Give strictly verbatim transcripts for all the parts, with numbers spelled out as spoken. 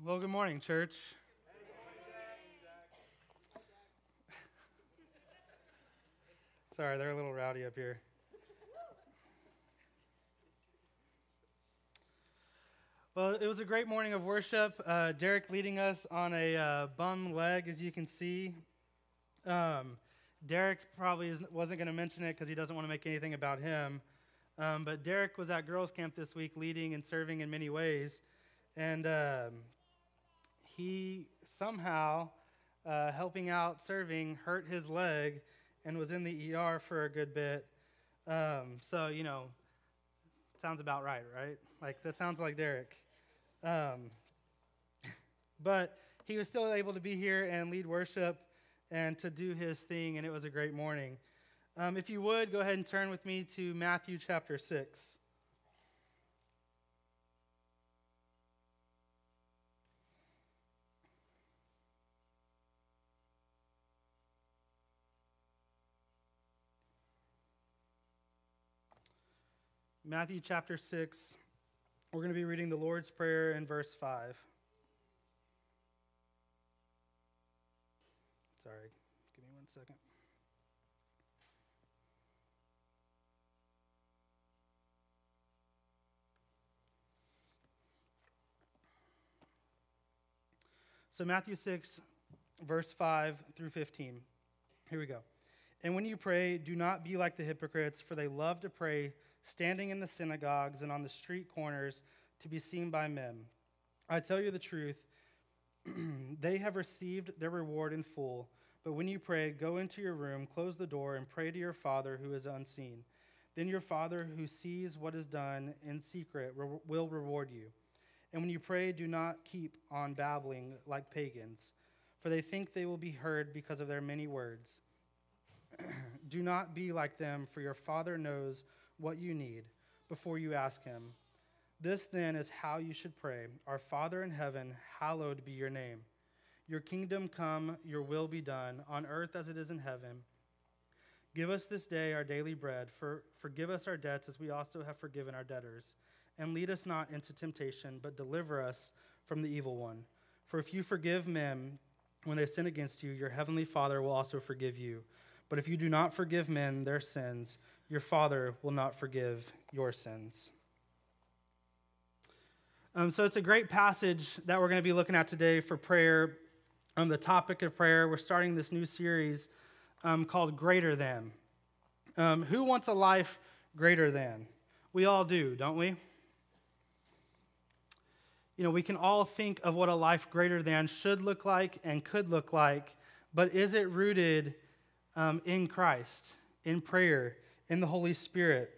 Well, good morning, church. Sorry, they're a little rowdy up here. Well, it was a great morning of worship. Uh, Derek leading us on a uh, bum leg, as you can see. Um, Derek probably is, wasn't going to mention it because he doesn't want to make anything about him. Um, but Derek was at girls' camp this week, leading and serving in many ways. And um, he somehow, uh, helping out serving, hurt his leg and was in the E R for a good bit. Um, so, you know, sounds about right, right? Like, that sounds like Derek. Um, but he was still able to be here and lead worship and to do his thing, and it was a great morning. Um, if you would, go ahead and turn with me to Matthew chapter six. Matthew chapter six, we're going to be reading the Lord's Prayer in verse five. Sorry, give me one second. So Matthew six, verse five through fifteen. Here we go. And when you pray, do not be like the hypocrites, for they love to pray standing in the synagogues and on the street corners to be seen by men. I tell you the truth, they have received their reward in full. But when you pray, go into your room, close the door, and pray to your Father who is unseen. Then your Father who sees what is done in secret re- will reward you. And when you pray, do not keep on babbling like pagans, for they think they will be heard because of their many words. Do not be like them, for your Father knows what you need before you ask him. This then is how you should pray. Our Father in heaven, hallowed be your name. Your kingdom come, your will be done, on earth as it is in heaven. Give us this day our daily bread. For, forgive us our debts as we also have forgiven our debtors. And lead us not into temptation, but deliver us from the evil one. For if you forgive men when they sin against you, your heavenly Father will also forgive you. But if you do not forgive men their sins, your Father will not forgive your sins. Um, so it's a great passage that we're going to be looking at today for prayer. On um, the topic of prayer, we're starting this new series um, called Greater Than. Um, who wants a life greater than? We all do, don't we? You know, we can all think of what a life greater than should look like and could look like, but is it rooted um, in Christ, in prayer, in the Holy Spirit?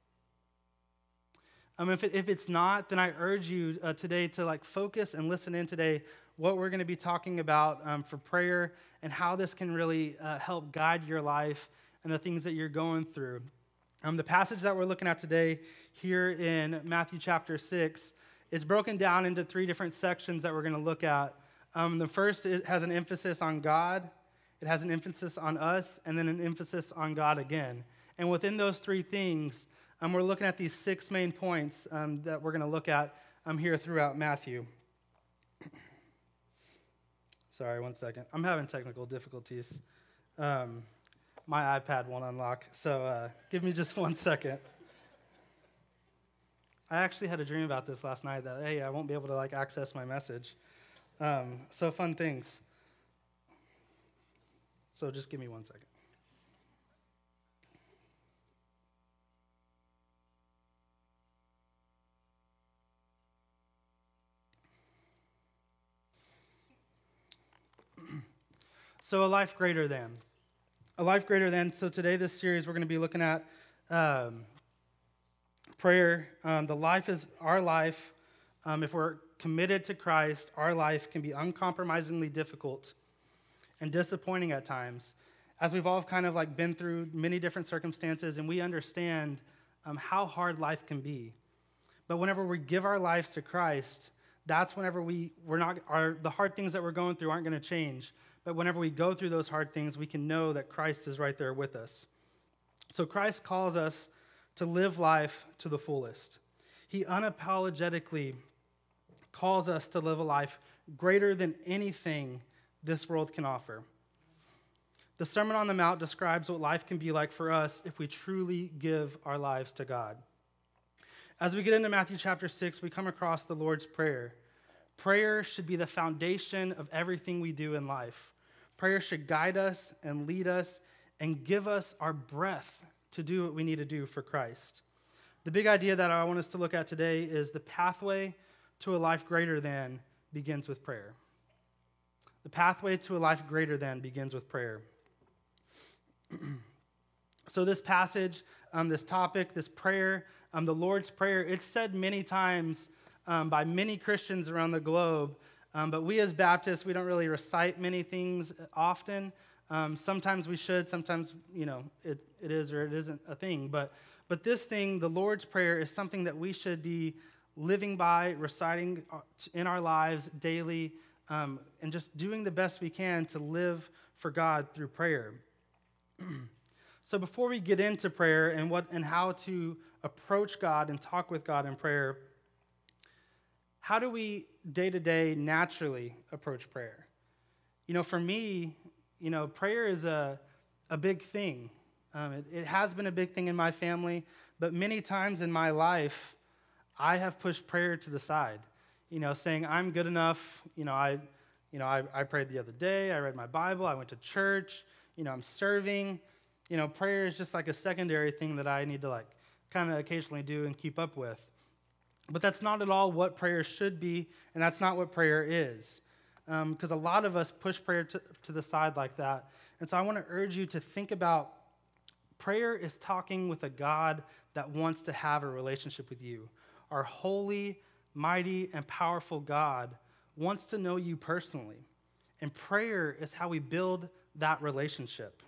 Um, if, it, if it's not, then I urge you uh, today to like focus and listen in today what we're going to be talking about um, for prayer and how this can really uh, help guide your life and the things that you're going through. Um, the passage that we're looking at today here in Matthew chapter six is broken down into three different sections that we're going to look at. Um, the first it has an emphasis on God, it has an emphasis on us, and then an emphasis on God again. And within those three things, um, we're looking at these six main points um, that we're going to look at um, here throughout Matthew. Sorry, one second. I'm having technical difficulties. Um, my iPad won't unlock, so uh, give me just one second. I actually had a dream about this last night that, hey, I won't be able to like access my message. Um, so fun things. So just give me one second. So a life greater than. A life greater than. So today, this series, we're going to be looking at um, prayer. Um, the life is our life. Um, if we're committed to Christ, our life can be uncompromisingly difficult and disappointing at times, as we've all kind of like been through many different circumstances, and we understand um, how hard life can be. But whenever we give our lives to Christ, that's whenever we we're not our the hard things that we're going through aren't going to change. But whenever we go through those hard things, we can know that Christ is right there with us. So Christ calls us to live life to the fullest. He unapologetically calls us to live a life greater than anything this world can offer. The Sermon on the Mount describes what life can be like for us if we truly give our lives to God. As we get into Matthew chapter six, we come across the Lord's Prayer. Prayer should be the foundation of everything we do in life. Prayer should guide us and lead us and give us our breath to do what we need to do for Christ. The big idea that I want us to look at today is the pathway to a life greater than begins with prayer. The pathway to a life greater than begins with prayer. So this passage, um, this topic, this prayer, um, the Lord's Prayer, it's said many times um, by many Christians around the globe, um, but we as Baptists, we don't really recite many things often. Um, sometimes we should, sometimes, you know, it, it is or it isn't a thing. But, but this thing, the Lord's Prayer, is something that we should be living by, reciting in our lives daily, um, and just doing the best we can to live for God through prayer. So before we get into prayer and what and how to approach God and talk with God in prayer, how do we day-to-day naturally approach prayer? You know, for me, you know, prayer is a, a big thing. Um, it, it has been a big thing in my family, but many times in my life, I have pushed prayer to the side, you know, saying I'm good enough. You know, I, you know, I, I prayed the other day. I read my Bible. I went to church. You know, I'm serving. You know, prayer is just like a secondary thing that I need to like kind of occasionally do and keep up with. But that's not at all what prayer should be, and that's not what prayer is. Because um, a lot of us push prayer to, to the side like that. And so I want to urge you to think about prayer is talking with a God that wants to have a relationship with you. Our holy, mighty, and powerful God wants to know you personally. And prayer is how we build that relationship.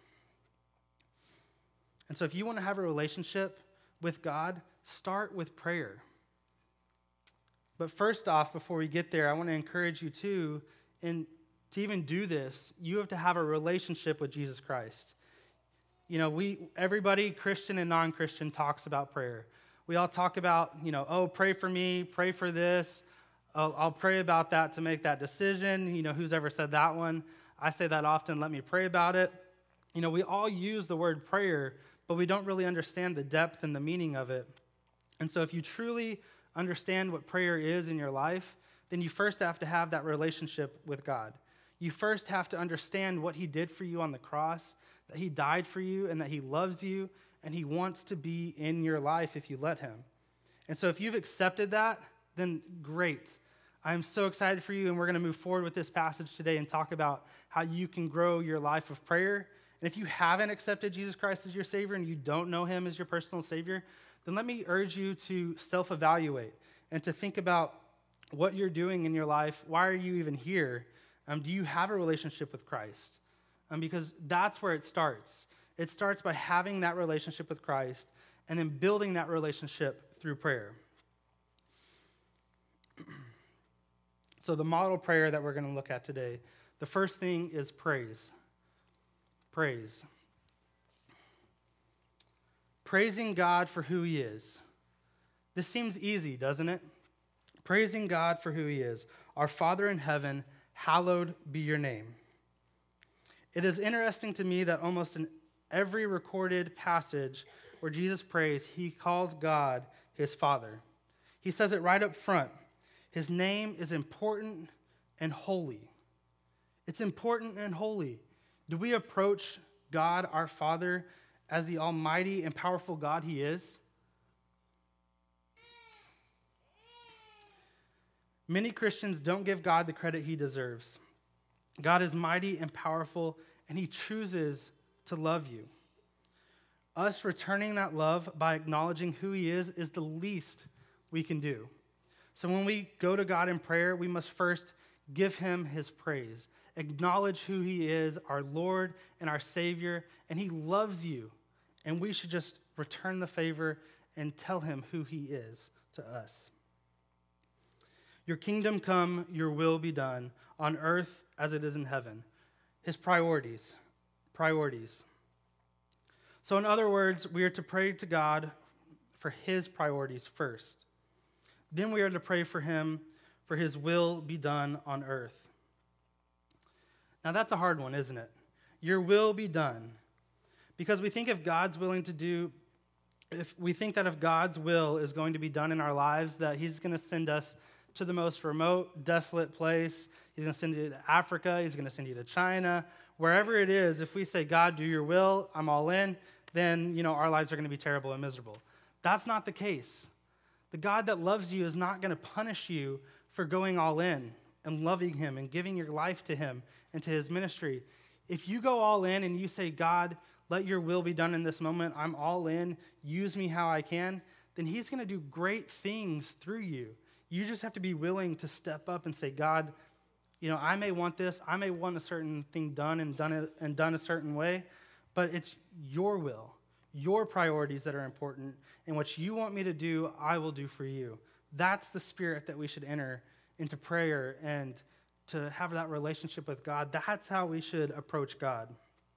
And so if you want to have a relationship with God, start with prayer. But first off, before we get there, I want to encourage you too, and to even do this, you have to have a relationship with Jesus Christ. You know, we everybody, Christian and non-Christian, talks about prayer. We all talk about, you know, oh, pray for me, pray for this. I'll, I'll pray about that to make that decision. You know, who's ever said that one? I say that often, let me pray about it. You know, we all use the word prayer, but we don't really understand the depth and the meaning of it. And so if you truly understand what prayer is in your life, then you first have to have that relationship with God. You first have to understand what he did for you on the cross, that he died for you and that he loves you and he wants to be in your life if you let him. And so if you've accepted that, then great. I'm so excited for you, and we're going to move forward with this passage today and talk about how you can grow your life of prayer. And if you haven't accepted Jesus Christ as your Savior and you don't know him as your personal Savior, then let me urge you to self-evaluate and to think about what you're doing in your life. Why are you even here? Um, do you have a relationship with Christ? Um, because that's where it starts. It starts by having that relationship with Christ and then building that relationship through prayer. So the model prayer that we're going to look at today, the first thing is praise. Praise. Praising God for who he is. This seems easy, doesn't it? Praising God for who he is. Our Father in heaven, hallowed be your name. It is interesting to me that almost in every recorded passage where Jesus prays, he calls God his Father. He says it right up front. His name is important and holy. It's important and holy. Do we approach God, our Father, as the almighty and powerful God he is? Many Christians don't give God the credit he deserves. God is mighty and powerful, and he chooses to love you. Us returning that love by acknowledging who he is is the least we can do. So when we go to God in prayer, we must first give him his praise. Acknowledge who he is, our Lord and our Savior, and he loves you. And we should just return the favor and tell him who he is to us. Your kingdom come, your will be done, on earth as it is in heaven. His priorities. Priorities. So in other words, we are to pray to God for his priorities first. Then we are to pray for him for his will be done on earth. Now that's a hard one, isn't it? Your will be done. Because we think if God's willing to do, if we think that if God's will is going to be done in our lives, that he's going to send us to the most remote, desolate place. He's going to send you to Africa. He's going to send you to China. Wherever it is, if we say, God, do your will, I'm all in, then, you know, our lives are going to be terrible and miserable. That's not the case. The God that loves you is not going to punish you for going all in and loving him and giving your life to him and to his ministry. If you go all in and you say, God, let your will be done in this moment, I'm all in, use me how I can, then he's going to do great things through you. You just have to be willing to step up and say, God, you know, I may want this, I may want a certain thing done and done it and done a certain way, but it's your will, your priorities that are important, and what you want me to do, I will do for you. That's the spirit that we should enter into prayer and to have that relationship with God. That's how we should approach God.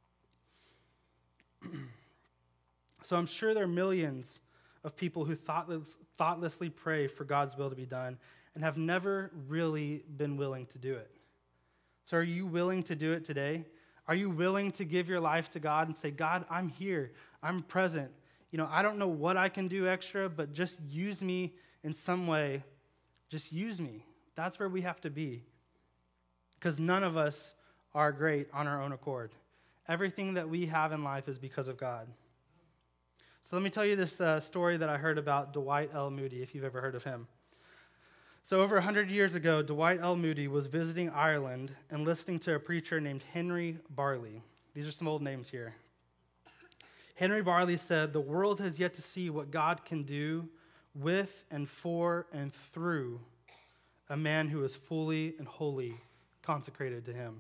So I'm sure there are millions of people who thoughtless, thoughtlessly pray for God's will to be done and have never really been willing to do it. So are you willing to do it today? Are you willing to give your life to God and say, God, I'm here, I'm present. You know, I don't know what I can do extra, but just use me in some way. Just use me. That's where we have to be. Because none of us are great on our own accord. Everything that we have in life is because of God. So let me tell you this uh, story that I heard about Dwight L. Moody, if you've ever heard of him. So over one hundred years ago, Dwight L. Moody was visiting Ireland and listening to a preacher named Henry Barley. These are some old names here. Henry Barley said, "The world has yet to see what God can do with and for and through a man who is fully and wholly consecrated to him."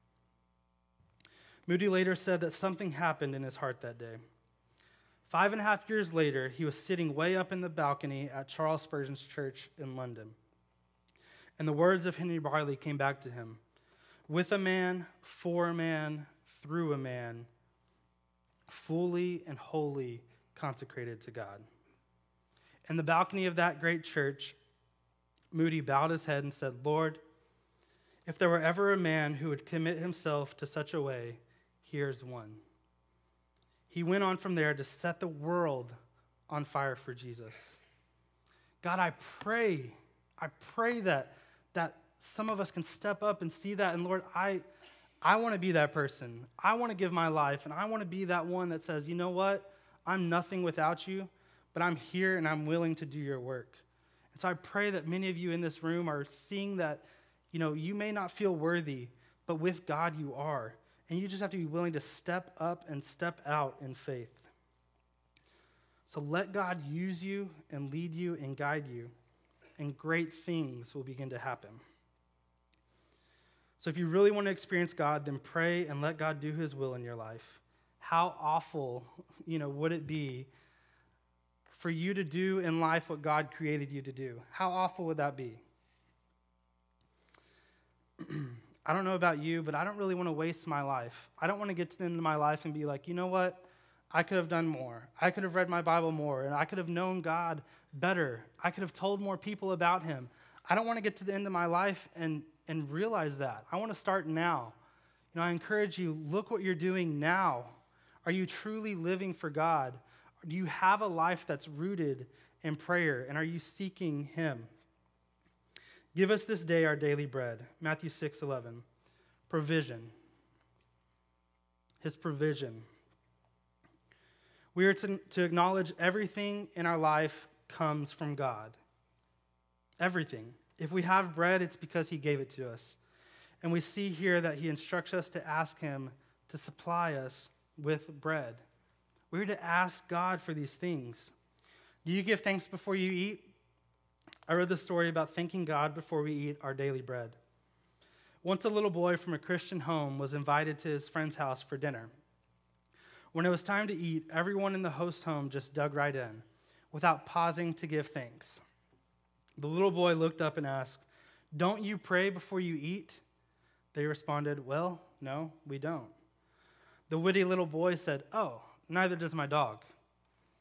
Moody later said that something happened in his heart that day. Five and a half years later, he was sitting way up in the balcony at Charles Spurgeon's church in London. And the words of Henry Barley came back to him. With a man, for a man, through a man, fully and wholly consecrated to God. In the balcony of that great church, Moody bowed his head and said, "Lord, if there were ever a man who would commit himself to such a way, here's one." He went on from there to set the world on fire for Jesus. God, I pray, I pray that, that some of us can step up and see that. And Lord, I, I want to be that person. I want to give my life, and I want to be that one that says, you know what? I'm nothing without you, but I'm here and I'm willing to do your work. And so I pray that many of you in this room are seeing that, you know, you may not feel worthy, but with God you are. And you just have to be willing to step up and step out in faith. So let God use you and lead you and guide you, and great things will begin to happen. So if you really want to experience God, then pray and let God do his will in your life. How awful, you know, would it be for you to do in life what God created you to do? How awful would that be? I don't know about you, but I don't really want to waste my life. I don't want to get to the end of my life and be like, you know what? I could have done more. I could have read my Bible more, and I could have known God better. I could have told more people about him. I don't want to get to the end of my life and, and realize that. I want to start now. You know, I encourage you, look what you're doing now. Are you truly living for God? Do you have a life that's rooted in prayer, and are you seeking him? Give us this day our daily bread. Matthew six eleven. Provision. His provision. We are to, to acknowledge everything in our life comes from God. Everything. If we have bread, it's because he gave it to us. And we see here that he instructs us to ask him to supply us with bread. We're to ask God for these things. Do you give thanks before you eat? I read the story about thanking God before we eat our daily bread. Once a little boy from a Christian home was invited to his friend's house for dinner. When it was time to eat, everyone in the host home just dug right in, without pausing to give thanks. The little boy looked up and asked, "Don't you pray before you eat?" They responded, "Well, no, we don't." The witty little boy said, "Oh, neither does my dog."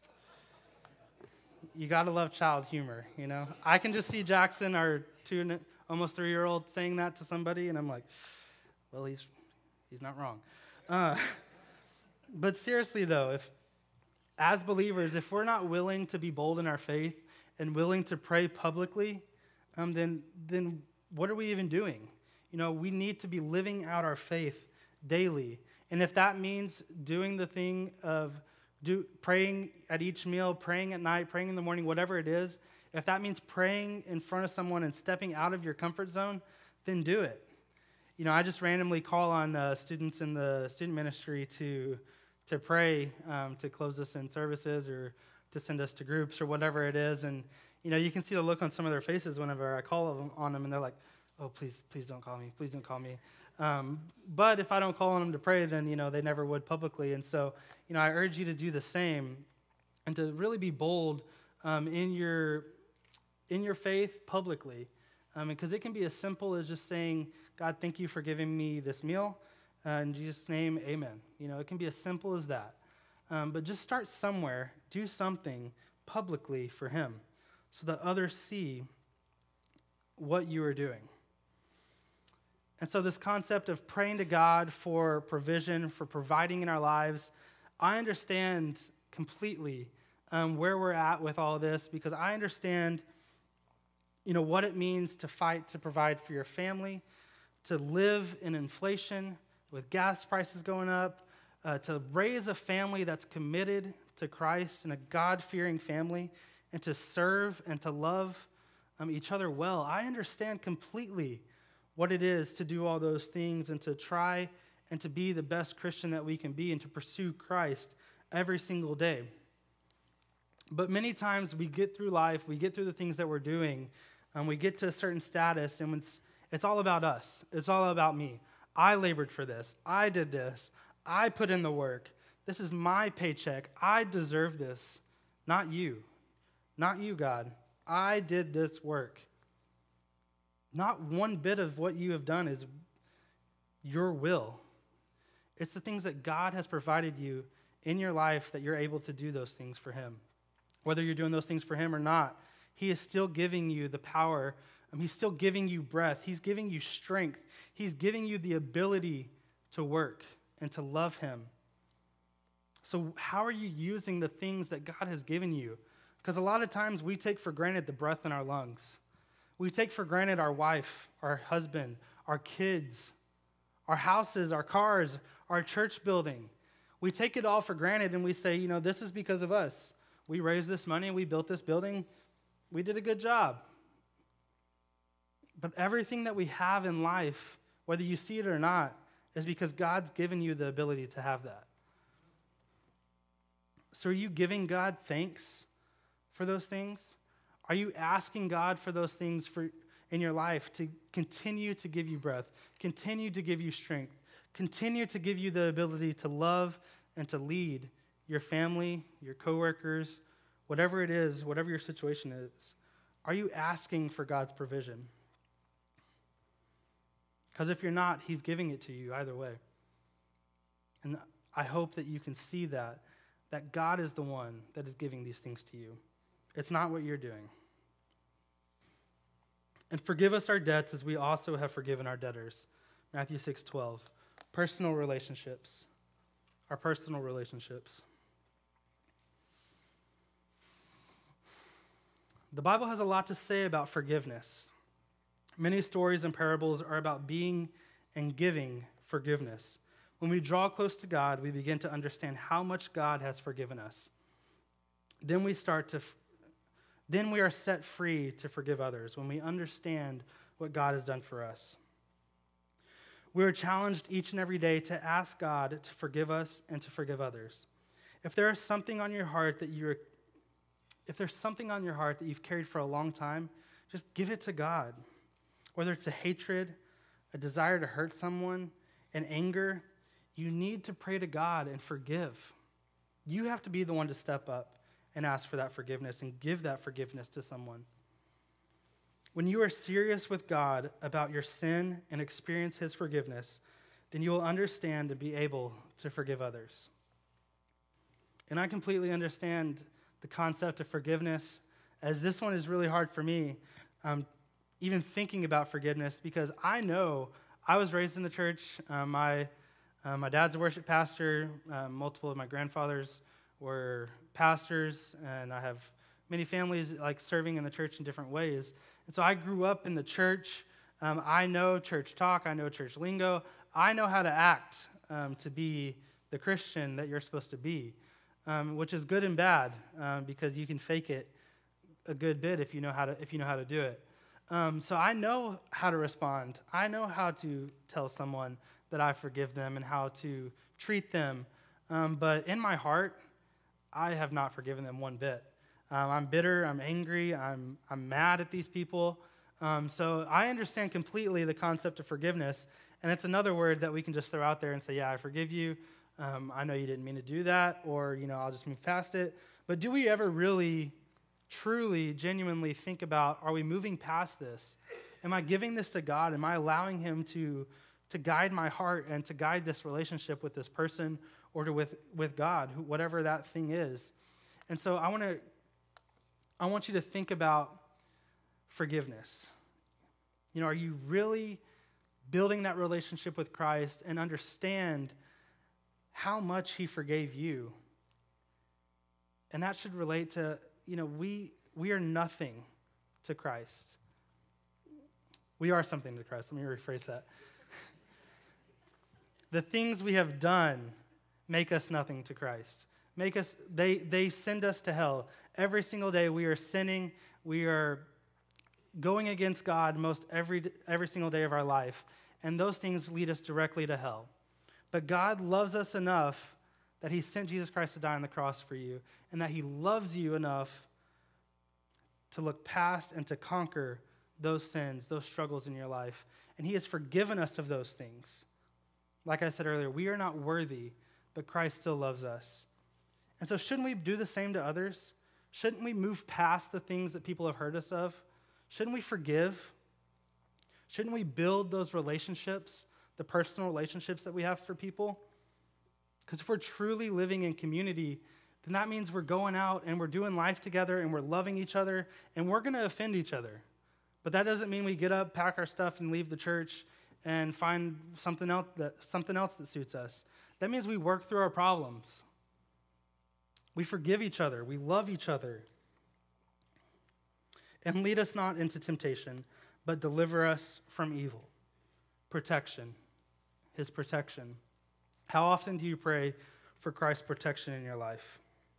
You gotta love child humor, you know. I can just see Jackson, our two, almost three-year-old saying that to somebody, and I'm like, well, he's he's not wrong. Uh, but seriously, though, if as believers, if we're not willing to be bold in our faith and willing to pray publicly, um, then then what are we even doing? You know, we need to be living out our faith daily. And if that means doing the thing of do, praying at each meal, praying at night, praying in the morning, whatever it is, if that means praying in front of someone and stepping out of your comfort zone, then do it. You know, I just randomly call on uh, students in the student ministry to to pray, um, to close us in services or to send us to groups or whatever it is. And, you know, you can see the look on some of their faces whenever I call them, on them, and they're like, oh, please, please don't call me. Please don't call me. Um, but if I don't call on them to pray, then, you know, they never would publicly. And so, you know, I urge you to do the same and to really be bold um, in your in your faith publicly. Um, because it can be as simple as just saying, God, thank you for giving me this meal. Uh, in Jesus' name, amen. You know, it can be as simple as that. Um, but just start somewhere. Do something publicly for him so that others see what you are doing. And so this concept of praying to God for provision, for providing in our lives, I understand completely um, where we're at with all this, because I understand, you know, what it means to fight to provide for your family, to live in inflation with gas prices going up, uh, to raise a family that's committed to Christ and a God-fearing family, and to serve and to love um, each other well. I understand completely what it is to do all those things and to try and to be the best Christian that we can be and to pursue Christ every single day. But many times we get through life, we get through the things that we're doing, and we get to a certain status, and it's, it's all about us. It's all about me. I labored for this. I did this. I put in the work. This is my paycheck. I deserve this. Not you. Not you, God. I did this work. Not one bit of what you have done is your will. It's the things that God has provided you in your life that you're able to do those things for him. Whether you're doing those things for him or not, he is still giving you the power. Um, he's still giving you breath. He's giving you strength. He's giving you the ability to work and to love him. So how are you using the things that God has given you? Because a lot of times we take for granted the breath in our lungs. We take for granted our wife, our husband, our kids, our houses, our cars, our church building. We take it all for granted and we say, you know, this is because of us. We raised this money, we built this building, we did a good job. But everything that we have in life, whether you see it or not, is because God's given you the ability to have that. So are you giving God thanks for those things? Are you asking God for those things for in your life to continue to give you breath, continue to give you strength, continue to give you the ability to love and to lead your family, your coworkers, whatever it is, whatever your situation is? Are you asking for God's provision? Because if you're not, he's giving it to you either way. And I hope that you can see that, that God is the one that is giving these things to you. It's not what you're doing. And forgive us our debts as we also have forgiven our debtors. Matthew six twelve. Personal relationships. Our personal relationships. The Bible has a lot to say about forgiveness. Many stories and parables are about being and giving forgiveness. When we draw close to God, we begin to understand how much God has forgiven us. Then we start to, then we are set free to forgive others when we understand what God has done for us. We are challenged each and every day to ask God to forgive us and to forgive others. If there is something on your heart that you're, if there's something on your heart that you've carried for a long time, just give it to God. Whether it's a hatred, a desire to hurt someone, an anger, you need to pray to God and forgive. You have to be the one to step up and ask for that forgiveness and give that forgiveness to someone. When you are serious with God about your sin and experience his forgiveness, then you will understand and be able to forgive others. And I completely understand the concept of forgiveness, as this one is really hard for me. Um, even thinking about forgiveness, because I know I was raised in the church. Uh, my uh, my dad's a worship pastor. Uh, multiple of my grandfathers were pastors, and I have many families like serving in the church in different ways. And so I grew up in the church. Um, I know church talk. I know church lingo. I know how to act um, to be the Christian that you're supposed to be, um, which is good and bad um, because you can fake it a good bit if you know how to if you know how to do it. Um, so I know how to respond. I know how to tell someone that I forgive them and how to treat them. Um, but in my heart, I have not forgiven them one bit. Um, I'm bitter. I'm angry. I'm I'm mad at these people. Um, so I understand completely the concept of forgiveness, and it's another word that we can just throw out there and say, "Yeah, I forgive you. Um, I know you didn't mean to do that," or you know, I'll just move past it. But do we ever really, truly, genuinely think about, are we moving past this? Am I giving this to God? Am I allowing Him to, to guide my heart and to guide this relationship with this person or to with, with God, who, whatever that thing is? And so I want to, I want you to think about forgiveness. You know, are you really building that relationship with Christ and understand how much He forgave you? And that should relate to, you know, we we are nothing to Christ. We are something to Christ. Let me rephrase that. The things we have done make us nothing to Christ. Make us, they they send us to hell. Every single day we are sinning. We are going against God most every every single day of our life. And those things lead us directly to hell. But God loves us enough that He sent Jesus Christ to die on the cross for you, and that He loves you enough to look past and to conquer those sins, those struggles in your life. And He has forgiven us of those things. Like I said earlier, we are not worthy, but Christ still loves us. And so shouldn't we do the same to others? Shouldn't we move past the things that people have hurt us of? Shouldn't we forgive? Shouldn't we build those relationships, the personal relationships that we have for people? Because if we're truly living in community, then that means we're going out and we're doing life together and we're loving each other and we're going to offend each other. But that doesn't mean we get up, pack our stuff, and leave the church and find something else that, something else that suits us. That means we work through our problems. We forgive each other. We love each other. And lead us not into temptation, but deliver us from evil. Protection. His protection. How often do you pray for Christ's protection in your life?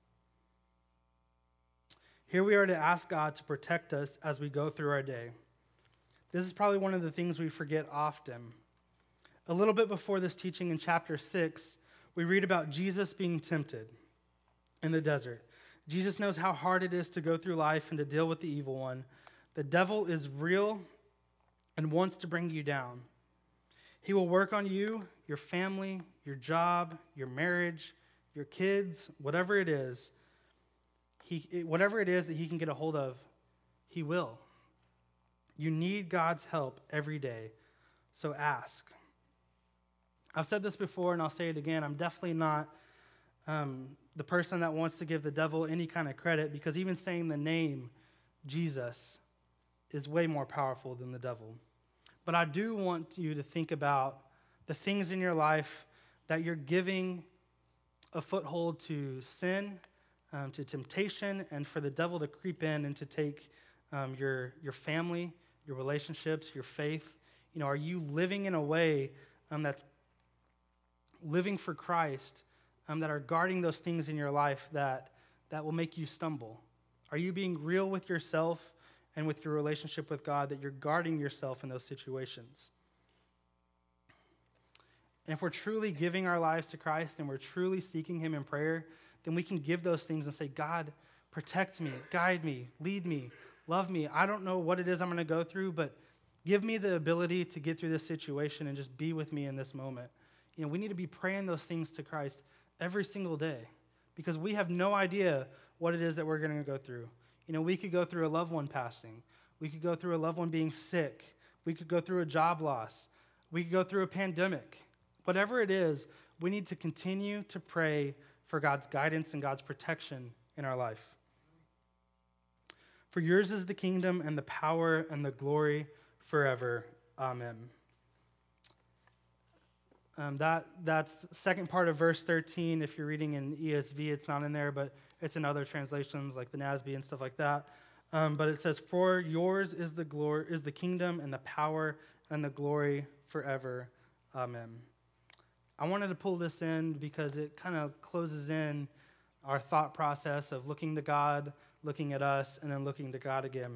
Here we are to ask God to protect us as we go through our day. This is probably one of the things we forget often. A little bit before this teaching in chapter six, we read about Jesus being tempted in the desert. Jesus knows how hard it is to go through life and to deal with the evil one. The devil is real and wants to bring you down. He will work on you, your family, your job, your marriage, your kids, whatever it is. He, whatever it is that he can get a hold of, he will. You need God's help every day, so ask. I've said this before, and I'll say it again. I'm definitely not um, the person that wants to give the devil any kind of credit, because even saying the name Jesus is way more powerful than the devil. But I do want you to think about the things in your life that you're giving a foothold to sin, um, to temptation, and for the devil to creep in and to take um, your, your family, your relationships, your faith. You know, are you living in a way um, that's living for Christ, um, that are guarding those things in your life that, that will make you stumble? Are you being real with yourself and with your relationship with God, that you're guarding yourself in those situations? And if we're truly giving our lives to Christ and we're truly seeking Him in prayer, then we can give those things and say, God, protect me, guide me, lead me, love me. I don't know what it is I'm going to go through, but give me the ability to get through this situation and just be with me in this moment. You know, we need to be praying those things to Christ every single day, because we have no idea what it is that we're going to go through. You know, we could go through a loved one passing. We could go through a loved one being sick. We could go through a job loss. We could go through a pandemic. Whatever it is, we need to continue to pray for God's guidance and God's protection in our life. For yours is the kingdom and the power and the glory forever. Amen. Um, that that's second part of verse thirteen. If you're reading in E S V, it's not in there, but it's in other translations like the N A S B and stuff like that. Um, but it says, "For yours is the glory, is the kingdom and the power and the glory forever. Amen." I wanted to pull this in because it kind of closes in our thought process of looking to God, looking at us, and then looking to God again.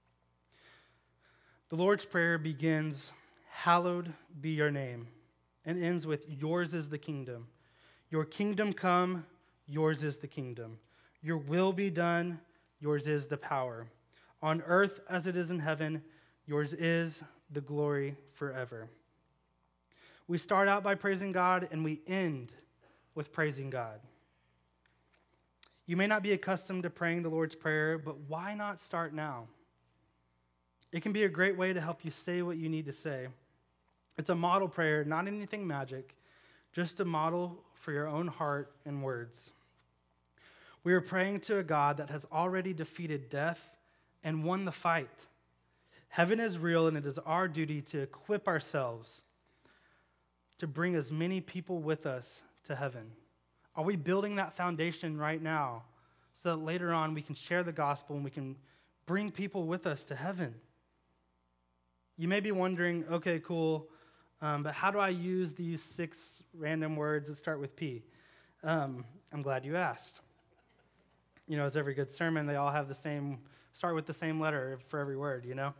The Lord's Prayer begins, "Hallowed be your name," and ends with, "Yours is the kingdom. Your kingdom come, yours is the kingdom. Your will be done, yours is the power. On earth as it is in heaven, yours is the glory forever." We start out by praising God, and we end with praising God. You may not be accustomed to praying the Lord's Prayer, but why not start now? It can be a great way to help you say what you need to say. It's a model prayer, not anything magic, just a model for your own heart and words. We are praying to a God that has already defeated death and won the fight. Heaven is real, and it is our duty to equip ourselves to bring as many people with us to heaven. Are we building that foundation right now so that later on we can share the gospel and we can bring people with us to heaven? You may be wondering, okay, cool, um, but how do I use these six random words that start with P? Um, I'm glad you asked. You know, as every good sermon, they all have the same, start with the same letter for every word, you know?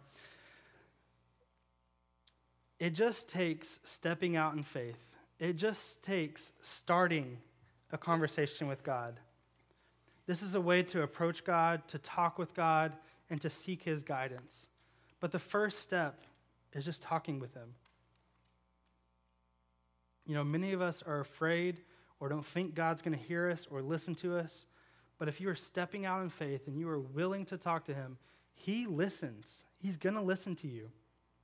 It just takes stepping out in faith. It just takes starting a conversation with God. This is a way to approach God, to talk with God, and to seek his guidance. But the first step is just talking with him. You know, many of us are afraid or don't think God's going to hear us or listen to us. But if you are stepping out in faith and you are willing to talk to him, he listens. He's going to listen to you.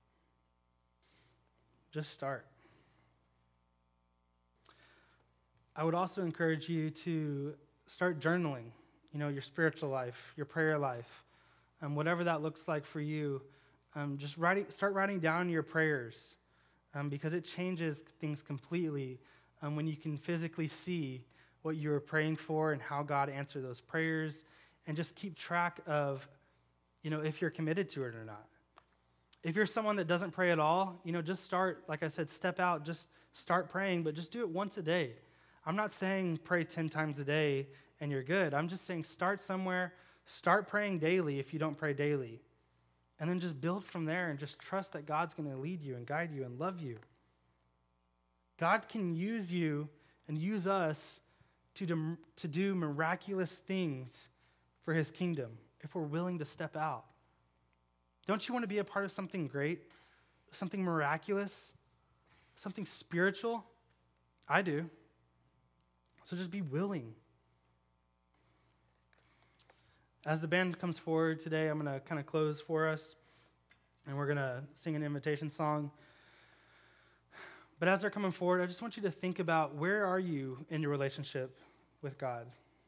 Just start. I would also encourage you to start journaling, you know, your spiritual life, your prayer life, um, whatever that looks like for you. Um, just writing, start writing down your prayers um, because it changes things completely um, when you can physically see what you were praying for and how God answered those prayers, and just keep track of, you know, if you're committed to it or not. If you're someone that doesn't pray at all, you know, just start, like I said, step out, just start praying, but just do it once a day. I'm not saying pray ten times a day and you're good. I'm just saying start somewhere, start praying daily if you don't pray daily, and then just build from there and just trust that God's going to lead you and guide you and love you. God can use you and use us to do, to do miraculous things for his kingdom if we're willing to step out. Don't you want to be a part of something great, something miraculous, something spiritual? I do. So just be willing. As the band comes forward today, I'm going to kind of close for us, and we're going to sing an invitation song. But as they're coming forward, I just want you to think about, where are you in your relationship with God?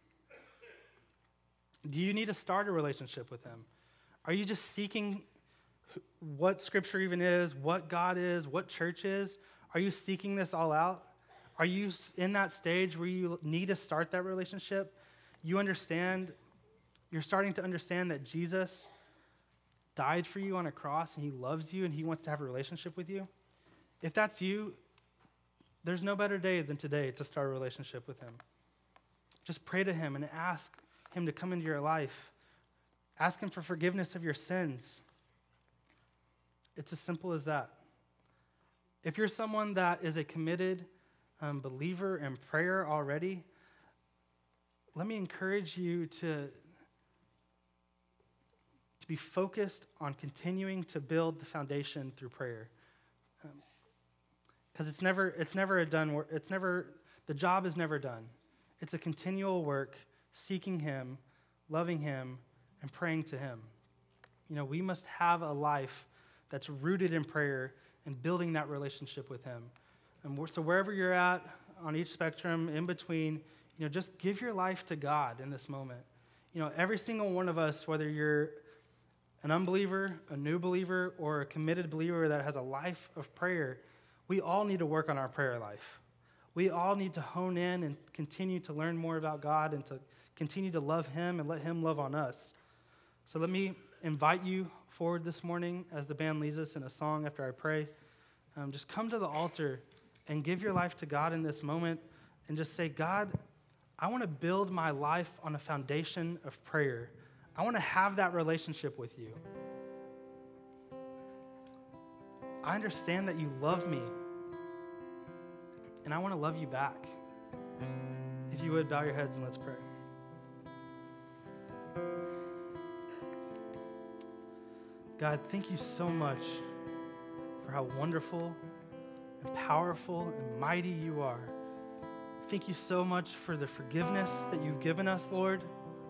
Do you need to start a relationship with him? Are you just seeking what Scripture even is, what God is, what church is? Are you seeking this all out? Are you in that stage where you need to start that relationship? You understand, you're starting to understand that Jesus died for you on a cross, and he loves you, and he wants to have a relationship with you? If that's you, there's no better day than today to start a relationship with him. Just pray to him and ask him to come into your life. Ask him for forgiveness of your sins. It's as simple as that. If you're someone that is a committed um, believer in prayer already, let me encourage you to, to be focused on continuing to build the foundation through prayer. Because um, it's never, it's never a done work. It's never, the job is never done. It's a continual work, seeking him, loving him, and praying to him. You know, we must have a life that's rooted in prayer and building that relationship with him. And so wherever you're at on each spectrum, in between, you know, just give your life to God in this moment. You know, every single one of us, whether you're an unbeliever, a new believer, or a committed believer that has a life of prayer, we all need to work on our prayer life. We all need to hone in and continue to learn more about God and to continue to love him and let him love on us. So let me invite you forward this morning as the band leads us in a song after I pray. Um, just come to the altar and give your life to God in this moment and just say, God, I want to build my life on a foundation of prayer. I want to have that relationship with you. I understand that you love me, and I want to love you back. If you would, bow your heads and let's pray. God, thank you so much for how wonderful and powerful and mighty you are. Thank you so much for the forgiveness that you've given us, Lord.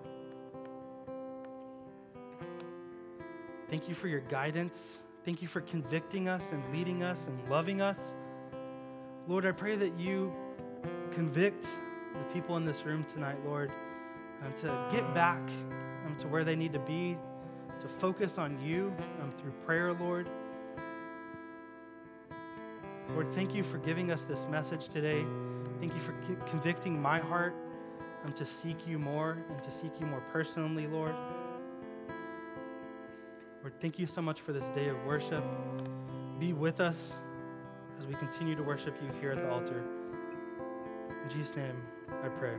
Thank you for your guidance. Thank you for convicting us and leading us and loving us. Lord, I pray that you convict the people in this room tonight, Lord, um, to get back um, to where they need to be, to focus on you um, through prayer, Lord. Lord, thank you for giving us this message today. Thank you for c- convicting my heart um, to seek you more and to seek you more personally, Lord. Lord, thank you so much for this day of worship. Be with us as we continue to worship you here at the altar. In Jesus' name, I pray.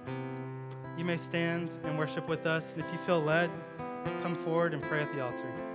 You may stand and worship with us. And if you feel led, come forward and pray at the altar.